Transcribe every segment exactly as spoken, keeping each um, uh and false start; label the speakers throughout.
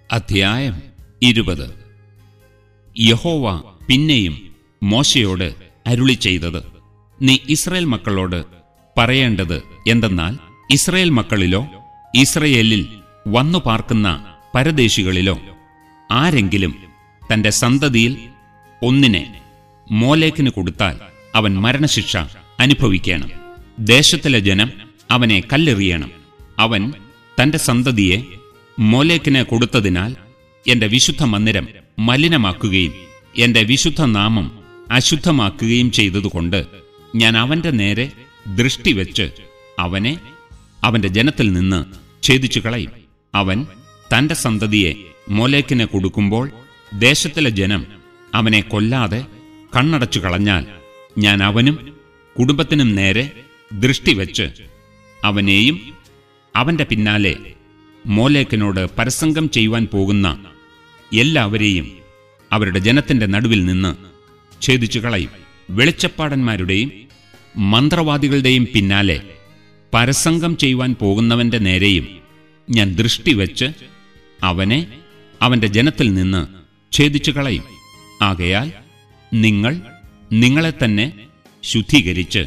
Speaker 1: അധ്യായം ഇരുപത്. യഹോവ പിന്നെയും മോശയോട് അരുളി ചെയ്തത്, നീ ഇസ്രായേൽ മക്കളോട് പറയേണ്ടത് എന്തെന്നാൽ, ഇസ്രായേൽ മക്കളിലോ ഇസ്രായേലിൽ വന്നു പാർക്കുന്ന പരദേശികളിലോ ആരെങ്കിലും തന്റെ സന്തതിയിൽ ഒന്നിനെ മോലേക്കിന് കൊടുത്താൽ അവൻ മരണശിക്ഷ അനുഭവിക്കണം. ദേശത്തിലെ ജനം അവനെ കല്ലെറിയണം. അവൻ തന്റെ സന്തതിയെ മോലേക്കിന് കൊടുത്തതിനാൽ എന്റെ വിശുദ്ധ മന്ദിരം മലിനമാക്കുകയും എന്റെ വിശുദ്ധ നാമം അശുദ്ധമാക്കുകയും ചെയ്തതുകൊണ്ട് ഞാൻ അവന്റെ നേരെ ദൃഷ്ടിവെച്ച് അവനെ അവന്റെ ജനത്തിൽ നിന്ന് ഛേദിച്ചു കളയും. അവൻ തന്റെ സന്തതിയെ മോലേക്കിന് കൊടുക്കുമ്പോൾ ദേശത്തിലെ ജനം അവനെ കൊല്ലാതെ കണ്ണടച്ചു കളഞ്ഞാൽ ഞാൻ അവനും കുടുംബത്തിനും നേരെ ദൃഷ്ടിവെച്ച് അവനെയും അവന്റെ പിന്നാലെ മോലേക്കിനോട് പരസംഗം ചെയ്യുവാൻ പോകുന്ന എല്ലാവരെയും അവരുടെ ജനത്തിന്റെ നടുവിൽ നിന്ന് ഛേദിച്ചു കളയും. വെളിച്ചപ്പാടന്മാരുടെയും മന്ത്രവാദികളുടെയും പിന്നാലെ പരസംഗം ചെയ്യുവാൻ പോകുന്നവന്റെ നേരെയും ഞാൻ ദൃഷ്ടിവെച്ച് അവനെ അവന്റെ ജനത്തിൽ നിന്ന് ഛേദിച്ചു കളയും. ആകയാൽ നിങ്ങൾ നിങ്ങളെ തന്നെ ശുദ്ധീകരിച്ച്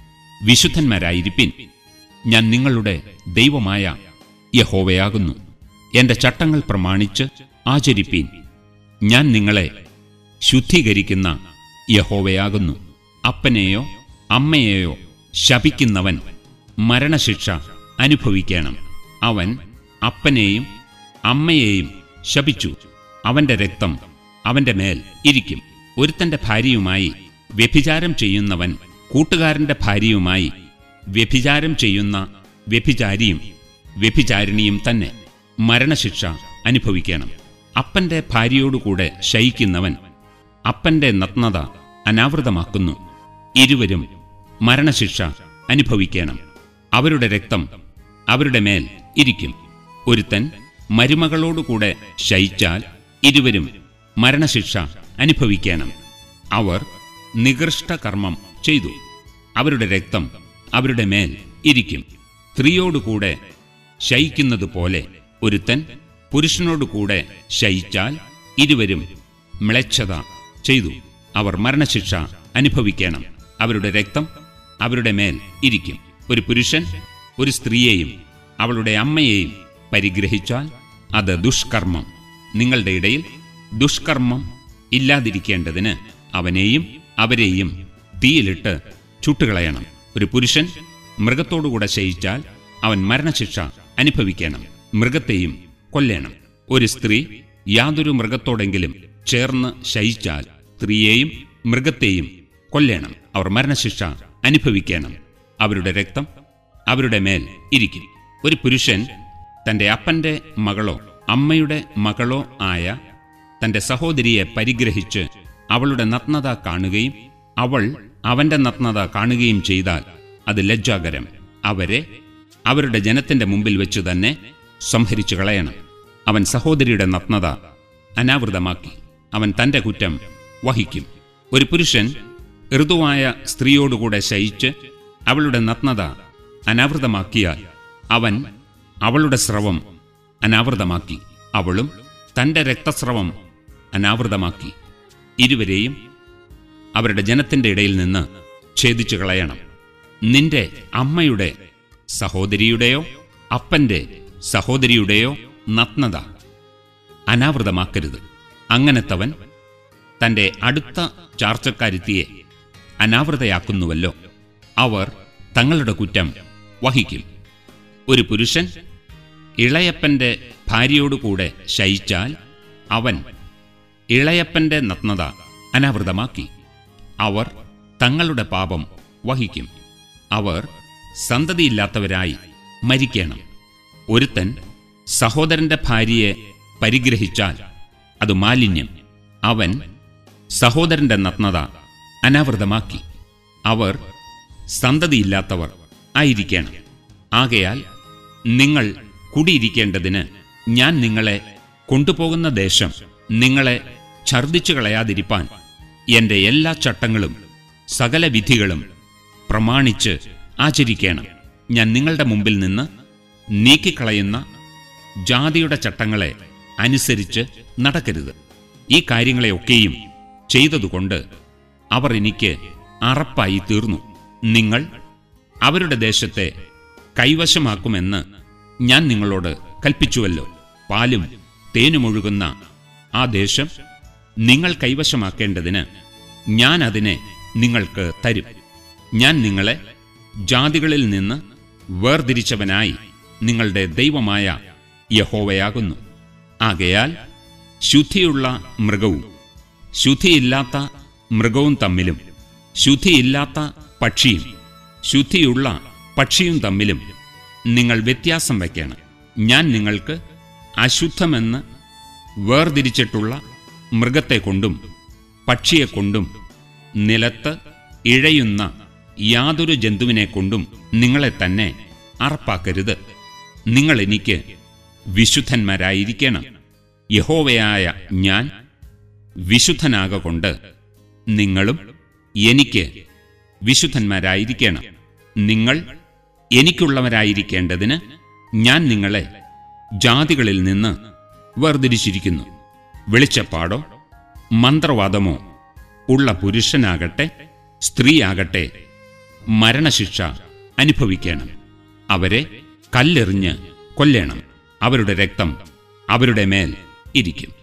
Speaker 1: വിശുദ്ധന്മാരായിരിപ്പിൻ. ഞാൻ നിങ്ങളുടെ ദൈവമായ യഹോവയാകുന്നു. എന്റെ ചട്ടങ്ങൾ പ്രമാണിച്ച് ആചരിപ്പീൻ. ഞാൻ നിങ്ങളെ ശുദ്ധീകരിക്കുന്ന യഹോവയാകുന്നു. അപ്പനെയോ അമ്മയെയോ ശപിക്കുന്നവൻ മരണശിക്ഷ അനുഭവിക്കണം. അവൻ അപ്പനെയും അമ്മയെയും ശപിച്ചു, അവന്റെ രക്തം അവന്റെ മേൽ ഇരിക്കും. ഒരുത്തന്റെ ഭാര്യയുമായി വ്യഭിചാരം ചെയ്യുന്നവൻ കൂട്ടുകാരന്റെ ഭാര്യയുമായി വ്യഭിചാരം ചെയ്യുന്ന വ്യഭിചാരിയും വ്യഭിചാരിണിയും തന്നെ മരണശിക്ഷ അനുഭവിക്കണം. അപ്പന്റെ ഭാര്യയോടുകൂടെ ശയിക്കുന്നവൻ അപ്പന്റെ നഗ്നത അനാവൃതമാക്കുന്നു. ഇരുവരും മരണശിക്ഷ അനുഭവിക്കണം. അവരുടെ രക്തം അവരുടെ മേൽ ഇരിക്കും. ഒരുത്തൻ മരുമകളോടുകൂടെ ശയിച്ചാൽ ഇരുവരും മരണശിക്ഷ അനുഭവിക്കണം. അവർ നികൃഷ്ടകർമ്മം ചെയ്തു. അവരുടെ രക്തം അവരുടെ മേൽ ഇരിക്കും. സ്ത്രീയോടുകൂടെ ശയിക്കുന്നതുപോലെ ഒരുത്തൻ പുരുഷനോടുകൂടെ ശയിച്ചാൽ ഇരുവരും മ്ലേച്ഛത ചെയ്തു. അവർ മരണശിക്ഷ അനുഭവിക്കണം. അവരുടെ രക്തം അവരുടെ മേൽ ഇരിക്കും. ഒരു പുരുഷൻ ഒരു സ്ത്രീയെയും അവളുടെ അമ്മയെയും പരിഗ്രഹിച്ചാൽ അത് ദുഷ്കർമ്മം. നിങ്ങളുടെ ഇടയിൽ ദുഷ്കർമ്മം ഇല്ലാതിരിക്കേണ്ടതിന് അവനെയും അവരെയും തീയിലിട്ട് ചുട്ടുകളയണം. ഒരു പുരുഷൻ മൃഗത്തോടുകൂടെ ശയിച്ചാൽ അവൻ മരണശിക്ഷ അനുഭവിക്കണം. മൃഗത്തെയും കൊല്ലേണം. ഒരു സ്ത്രീ യാതൊരു മൃഗത്തോടെങ്കിലും ചേർന്ന് ശയിച്ചാൽ സ്ത്രീയെയും മൃഗത്തെയും കൊല്ലേണം. അവർ മരണശിക്ഷ അനുഭവിക്കണം. അവരുടെ രക്തം അവരുടെ മേൽ ഇരിക്കും. ഒരു പുരുഷൻ തന്റെ അപ്പന്റെ മകളോ അമ്മയുടെ മകളോ ആയ തന്റെ സഹോദരിയെ പരിഗ്രഹിച്ച് അവളുടെ നഗ്നത കാണുകയും അവൾ അവന്റെ നഗ്നത കാണുകയും ചെയ്താൽ അത് ലജ്ജാകരം. അവരെ അവരുടെ ജനത്തിന്റെ മുമ്പിൽ വെച്ചു തന്നെ സംഹരിച്ചു കളയണം. അവൻ സഹോദരിയുടെ നഗ്നത അനാവൃതമാക്കി അവൻ തന്റെ കുറ്റം വഹിക്കും. ഒരു പുരുഷൻ ഋതുവായ സ്ത്രീയോടുകൂടെ ശയിച്ച് അവളുടെ നഗ്നത അനാവൃതമാക്കിയാൽ അവൻ അവളുടെ സ്രവം അനാവൃതമാക്കി അവളും തന്റെ രക്തസ്രവം അനാവൃതമാക്കി. ഇരുവരെയും അവരുടെ ജനത്തിന്റെ ഇടയിൽ നിന്ന് ഛേദിച്ചു കളയണം. നിന്റെ അമ്മയുടെ സഹോദരിയുടെയോ അപ്പന്റെ സഹോദരിയുടെയോ നഗ്നത അനാവൃതമാക്കരുത്. അങ്ങനത്തവൻ തന്റെ അടുത്ത ചാർച്ചക്കാരുത്തിയെ അനാവൃതയാക്കുന്നുവല്ലോ. അവർ തങ്ങളുടെ കുറ്റം വഹിക്കും. ഒരു പുരുഷൻ ഇളയപ്പന്റെ ഭാര്യയോടുകൂടെ ശയിച്ചാൽ അവൻ ഇളയപ്പന്റെ നഗ്നത അനാവൃതമാക്കി. അവർ തങ്ങളുടെ പാപം വഹിക്കും. അവർ സന്തതിയില്ലാത്തവരായി മരിക്കണം. ഒരുത്തൻ സഹോദരന്റെ ഭാര്യയെ പരിഗ്രഹിച്ചാൽ അത് മാലിന്യം. അവൻ സഹോദരന്റെ നഗ്നത അനാവൃതമാക്കി. അവർ സന്തതിയില്ലാത്തവർ ആയിരിക്കണം. ആകയാൽ നിങ്ങൾ കുടിയിരിക്കേണ്ടതിന് ഞാൻ നിങ്ങളെ കൊണ്ടുപോകുന്ന ദേശം നിങ്ങളെ ഛർദ്ദിച്ചു കളയാതിരിപ്പാൻ എന്റെ എല്ലാ ചട്ടങ്ങളും സകല വിധികളും പ്രമാണിച്ച് ആചരിക്കണം. ഞാൻ നിങ്ങളുടെ മുമ്പിൽ നിന്ന് നീക്കിക്കളയുന്ന ജാതിയുടെ ചട്ടങ്ങളെ അനുസരിച്ച് നടക്കരുത്. ഈ കാര്യങ്ങളെയൊക്കെയും ചെയ്തതുകൊണ്ട് അവർ എനിക്ക് അറപ്പായി തീർന്നു. നിങ്ങൾ അവരുടെ ദേശത്തെ കൈവശമാക്കുമെന്ന് ഞാൻ നിങ്ങളോട് കൽപ്പിച്ചുവല്ലോ. പാലും തേനുമൊഴുകുന്ന ആ ദേശം നിങ്ങൾ കൈവശമാക്കേണ്ടതിന് ഞാൻ അതിനെ നിങ്ങൾക്ക് തരും. ഞാൻ നിങ്ങളെ ജാതികളിൽ നിന്ന് വേർതിരിച്ചവനായി നിങ്ങളുടെ ദൈവമായ യഹോവയാകുന്നു. ആകയാൽ ശുദ്ധിയുള്ള മൃഗവും ശുദ്ധിയില്ലാത്ത മൃഗവും തമ്മിലും ശുദ്ധിയില്ലാത്ത പക്ഷിയും ശുദ്ധിയുള്ള പക്ഷിയും തമ്മിലും നിങ്ങൾ വ്യത്യാസം വയ്ക്കണം. ഞാൻ നിങ്ങൾക്ക് അശുദ്ധമെന്ന് വേർതിരിച്ചിട്ടുള്ള മൃഗത്തെക്കൊണ്ടും പക്ഷിയെക്കൊണ്ടും നിലത്ത് ഇഴയുന്ന യാതൊരു ജന്തുവിനെക്കൊണ്ടും നിങ്ങളെ തന്നെ അറപ്പാക്കരുത്. നിങ്ങൾ എനിക്ക് വിശുദ്ധന്മാരായിരിക്കണം. യഹോവയായ ഞാൻ വിശുദ്ധനാകൊണ്ട് നിങ്ങളും എനിക്ക് വിശുദ്ധന്മാരായിരിക്കണം. നിങ്ങൾ എനിക്കുള്ളവരായിരിക്കേണ്ടതിന് ഞാൻ നിങ്ങളെ ജാതികളിൽ നിന്ന് വേർതിരിച്ചിരിക്കുന്നു. വെളിച്ചപ്പാടോ മന്ത്രവാദമോ ഉള്ള പുരുഷനാകട്ടെ സ്ത്രീയാകട്ടെ മരണശിക്ഷ അനുഭവിക്കണം. അവരെ കല്ലെറിഞ്ഞ് കൊല്ലേണം. അവരുടെ രക്തം അവരുടെ മേൽ ഇരിക്കും.